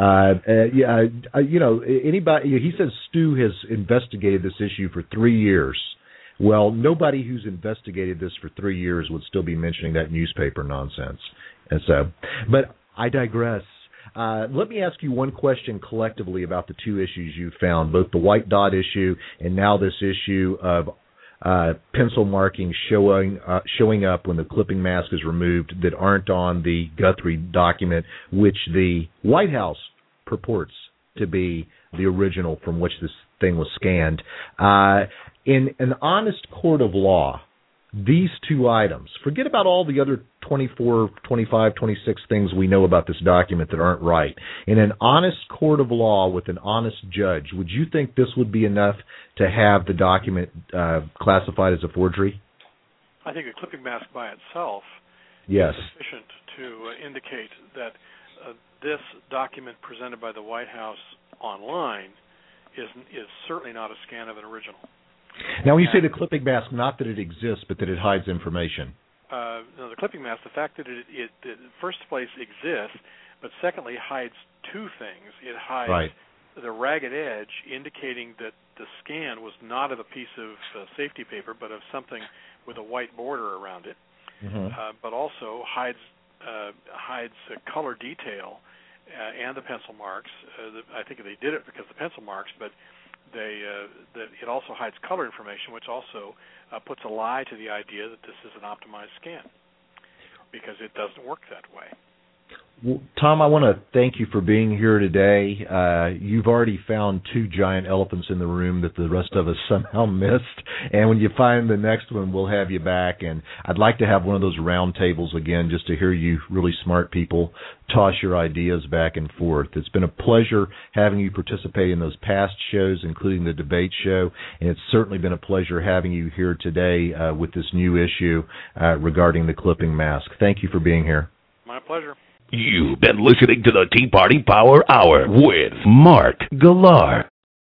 Anybody, he says Stu has investigated this issue for 3 years. Well, nobody who's investigated this for 3 years would still be mentioning that newspaper nonsense. And so, but I digress. Let me ask you one question collectively about the two issues you found, both the white dot issue and now this issue of pencil markings showing up when the clipping mask is removed that aren't on the Guthrie document, which the White House purports to be the original from which this thing was scanned. In an honest court of law, these two items, forget about all the other 24, 25, 26 things we know about this document that aren't right. In an honest court of law with an honest judge, would you think this would be enough to have the document classified as a forgery? I think a clipping mask by itself is sufficient to indicate that this document presented by the White House online is certainly not a scan of an original. Now, when you say the clipping mask, not that it exists, but that it hides information. No, the clipping mask, the fact that it in first place exists, but secondly hides two things. It hides the ragged edge, indicating that the scan was not of a piece of safety paper, but of something with a white border around it. But also hides color detail and the pencil marks. I think they did it because of the pencil marks, but that it also hides color information, which also puts a lie to the idea that this is an optimized scan, because it doesn't work that way. Well, Tom, I want to thank you for being here today. You've already found two giant elephants in the room that the rest of us somehow missed, and when you find the next one, we'll have you back. And I'd like to have one of those round tables again just to hear you really smart people toss your ideas back and forth. It's been a pleasure having you participate in those past shows, including the debate show, and it's certainly been a pleasure having you here today with this new issue regarding the clipping mask. Thank you for being here. My pleasure. You've been listening to the Tea Party Power Hour with Mark Galar.